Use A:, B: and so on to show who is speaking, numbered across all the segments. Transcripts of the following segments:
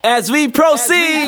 A: As we proceed,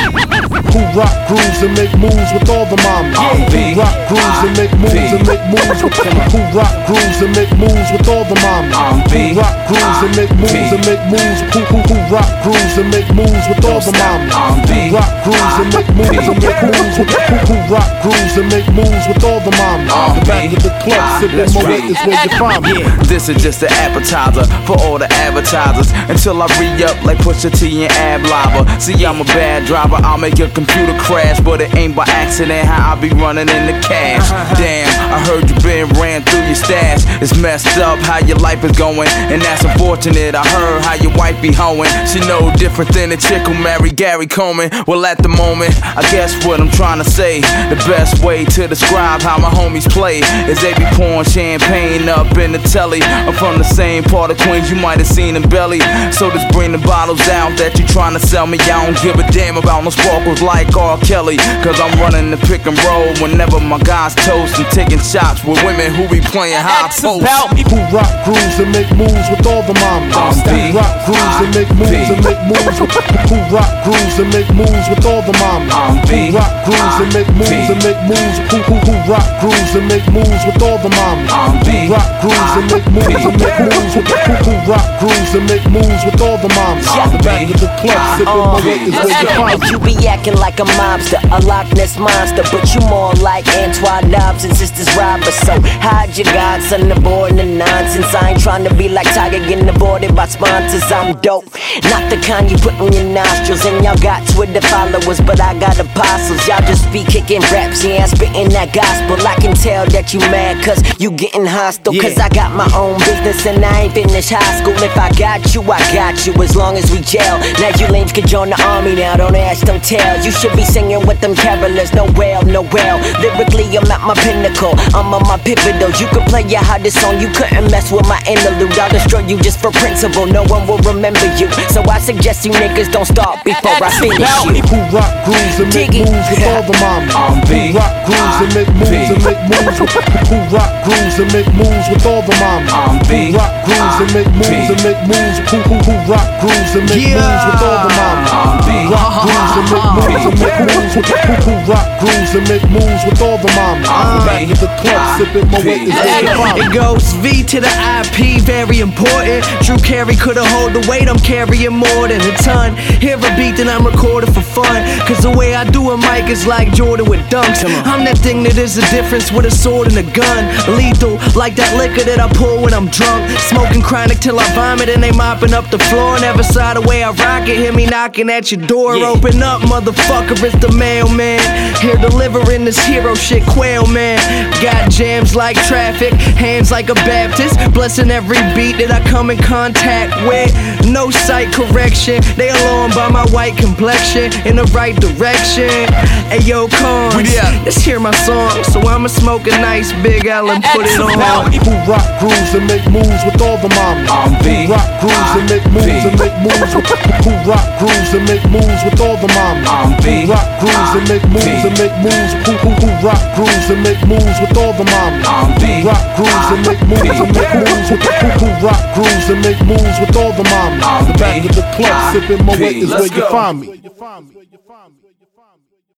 B: who rock grooves and make moves with all the mamas? Who rock grooves and make moves and make moves with who rock grooves and make moves with all the mamas? Who rock grooves and make moves and make moves? Who rock grooves and make moves with all the mamas? Who rock grooves and make moves and make moves with who rock grooves and make moves with all the mamas? The back of the club, sipping my weight is where you find me.
C: This is just an appetizer for all the advertisers until I re-up like Pusha T and Ab Lava. See, I'm a bad driver, I'll make your computer crash, but it ain't by accident how I be running in the cash. Damn, I heard you been ran through your stash. It's messed up how your life is going, and that's unfortunate. I heard how your wife be hoeing. She no different than a chick who married Gary Coleman. Well, at the moment, I guess what I'm trying to say, the best way to describe how my homies play is they be pouring champagne up in the telly. I'm from the same part of Queens you might have seen in Belly, so just bring the bottles out that you trying to sell me. I don't give a damn about no sparkles like R. Kelly, cause I'm running the pick and roll whenever my guys toast and taking shots with women who be playing high post.
B: Who rock grooves and make moves with all the mamas? Who rock grooves and make moves and make moves with who rock grooves and make moves with all the mamas? Who rock grooves and make moves and make moves? Who rock grooves and make moves with all the mamas? Who rock grooves and make moves and make moves with who rock grooves and make moves with all the mamas? The back of the club, sipping my weight is where you find me.
D: You be acting like a mobster, a Loch Ness monster, but you more like Antoine Dobbs and Sisters Roberts. So hide your godson, avoid the nonsense. I ain't trying to be like Tiger getting aborted by sponsors. I'm dope, not the kind you put in your nostrils. And y'all got Twitter followers, but I got apostles. Y'all just be kicking raps, yeah, spitting that gospel. I can tell that you mad cause you getting hostile, cause I got my own business and I ain't finished high school. If I got you, I got you, as long as we gel. Now you lames can join the army now, don't ask, don't tell. You should be singing with them carolers, no well, no well. Lyrically, I'm at my pinnacle, I'm on my pivotal. You could play your hottest song, you couldn't mess with my interlude. I'll destroy you just for principle, no one will remember you. So I suggest you niggas don't start before I finish you.
B: Who rock grooves and make moves with all the mamas? Who rock grooves and make moves and make moves with who rock grooves and make moves with all the mamas? Who rock grooves and make moves and make moves? Who rock grooves and make moves with all the mamas? Who rock grooves and make moves and make moves with who rock grooves and make moves with all the mamas? Back at the club, sipping my weight is where you find me.
A: it goes V to the IP, very important. Drew Carey could've hold the weight, I'm carrying more than a ton. Hear a beat that I'm recording for fun, cause the way I do a mic is like Jordan with dunks. I'm that thing that is the difference with a sword and a gun. Lethal, like that liquor that I pull when I'm drunk. Smoking chronic till I vomit and they mopping up the floor. Never saw the way I rock it, hear me knocking at your door. Open up, motherfucker, it's the mailman. Here delivering this hero shit, quail man. Got jams like traffic, hands like a Baptist, blessing every beat that I come in contact with. No sight correction, they alarmed by my white complexion in the right direction. Ayo, Cons, let's hear my song. So I'ma smoke a nice Big L and put it on.
B: Who rock grooves and make moves with all the mamas? Who rock grooves and make moves and make moves with who rock grooves and make moves with all the mamas? Who rock grooves and make moves and make moves? Who rock grooves and make moves with all the mamas? Who rock grooves and make moves and make moves with who rock grooves and make moves with all the mamas? The back of the club, sipping my weight is where you find me.